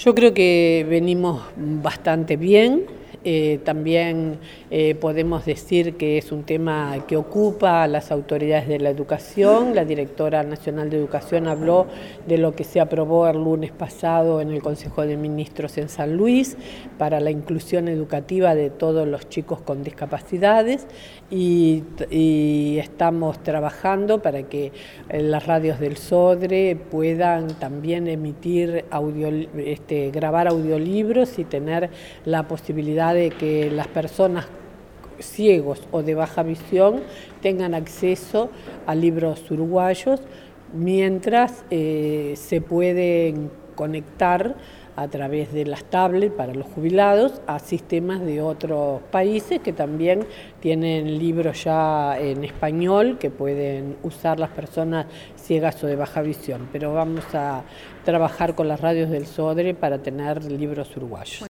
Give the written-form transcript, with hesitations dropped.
Yo creo que venimos bastante bien. También podemos decir que es un tema que ocupa a las autoridades de la educación. La directora nacional de educación habló de lo que se aprobó el lunes pasado en el Consejo de Ministros en San Luis para la inclusión educativa de todos los chicos con discapacidades y estamos trabajando para que las radios del SODRE puedan también emitir grabar audiolibros y tener la posibilidad de que las personas ciegos o de baja visión tengan acceso a libros uruguayos, mientras se pueden conectar a través de las tablets para los jubilados a sistemas de otros países que también tienen libros ya en español que pueden usar las personas ciegas o de baja visión. Pero vamos a trabajar con las radios del SODRE para tener libros uruguayos.